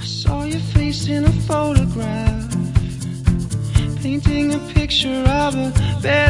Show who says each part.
Speaker 1: Saw your face in a photograph, painting a picture of a better